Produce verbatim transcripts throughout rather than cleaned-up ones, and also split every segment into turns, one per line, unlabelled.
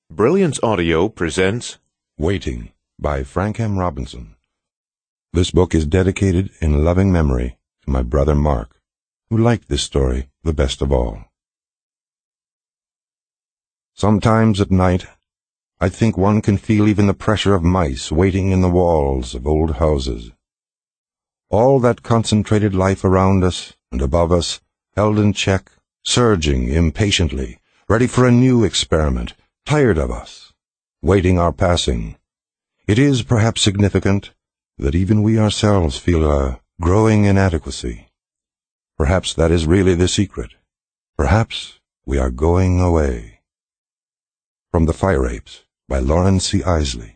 Brilliance Audio presents
Waiting by Frank M. Robinson. This book is dedicated in loving memory to my brother Mark, who liked this story the best of all. Sometimes at night, I think one can feel even the pressure of mice waiting in the walls of old houses. All that concentrated life around us and above us, held in check, surging impatiently, ready for a new experiment, tired of us, waiting our passing. It is perhaps significant that even we ourselves feel a growing inadequacy. Perhaps that is really the secret. Perhaps we are going away. From The Fire Apes by Lawrence C. Isley.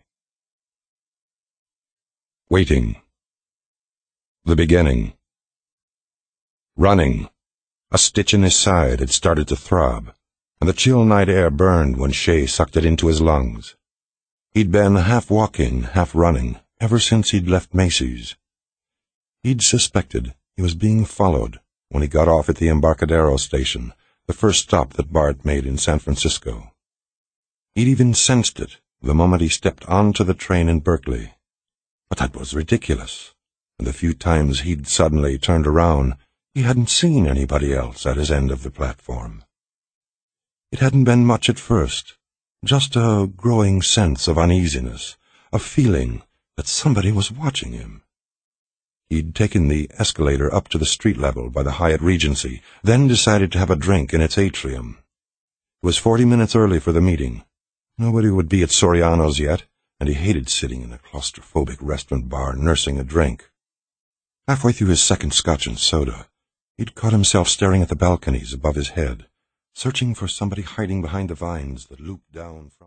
Waiting. The beginning. Running. A stitch in his side had started to throb, and the chill night air burned when Shay sucked it into his lungs. He'd been half walking, half running, ever since he'd left Macy's. He'd suspected he was being followed when he got off at the Embarcadero station, the first stop that Bart made in San Francisco. He'd even sensed it the moment he stepped onto the train in Berkeley. But that was ridiculous, and the few times he'd suddenly turned around, he hadn't seen anybody else at his end of the platform. It hadn't been much at first, just a growing sense of uneasiness, a feeling that somebody was watching him. He'd taken the escalator up to the street level by the Hyatt Regency, then decided to have a drink in its atrium. It was forty minutes early for the meeting. Nobody would be at Soriano's yet, and he hated sitting in a claustrophobic restaurant bar nursing a drink. Halfway through his second scotch and soda, he'd caught himself staring at the balconies above his head, searching for somebody hiding behind the vines that looped down from